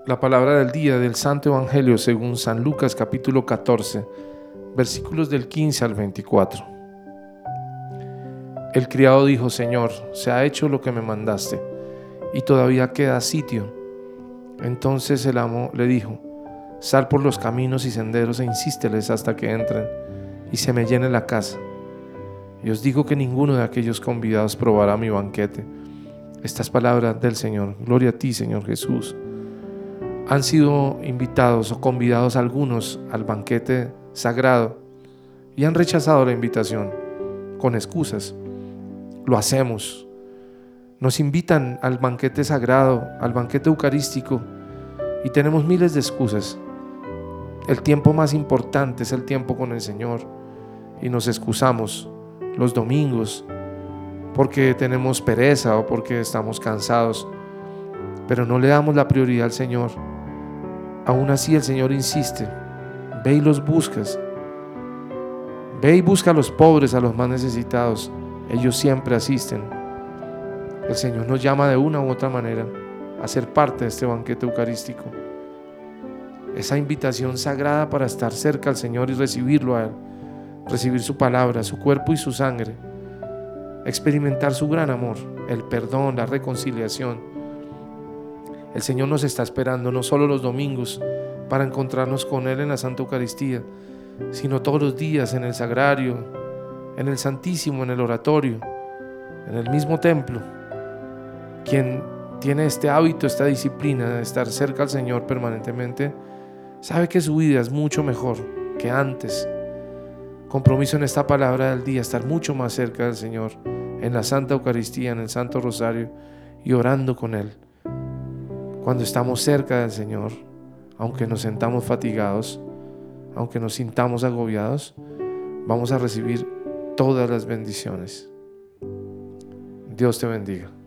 La palabra del día del Santo Evangelio según San Lucas capítulo 14, versículos del 15 al 24. El criado dijo: Señor, se ha hecho lo que me mandaste, y todavía queda sitio. Entonces el amo le dijo: Sal por los caminos y senderos e insísteles hasta que entren y se me llene la casa. Y os digo que ninguno de aquellos convidados probará mi banquete. Estas palabras del Señor. Gloria a ti, Señor Jesús. Han sido invitados o convidados algunos al banquete sagrado y han rechazado la invitación con excusas. Lo hacemos. Nos invitan al banquete sagrado, al banquete eucarístico, y tenemos miles de excusas. El tiempo más importante es el tiempo con el Señor, y nos excusamos los domingos porque tenemos pereza o porque estamos cansados, pero no le damos la prioridad al Señor. Aún así el Señor insiste: ve y los buscas, ve y busca a los pobres, a los más necesitados. Ellos siempre asisten. El Señor nos llama de una u otra manera a ser parte de este banquete eucarístico, esa invitación sagrada para estar cerca al Señor y recibirlo a Él, recibir su palabra, su cuerpo y su sangre, experimentar su gran amor, el perdón, la reconciliación. El Señor nos está esperando no solo los domingos para encontrarnos con Él en la Santa Eucaristía, sino todos los días en el sagrario, en el Santísimo, en el oratorio, en el mismo templo. Quien tiene este hábito, esta disciplina de estar cerca al Señor permanentemente, sabe que su vida es mucho mejor que antes. Compromiso en esta palabra del día: estar mucho más cerca del Señor en la Santa Eucaristía, en el Santo Rosario y orando con Él. Cuando estamos cerca del Señor, aunque nos sintamos fatigados, aunque nos sintamos agobiados, vamos a recibir todas las bendiciones. Dios te bendiga.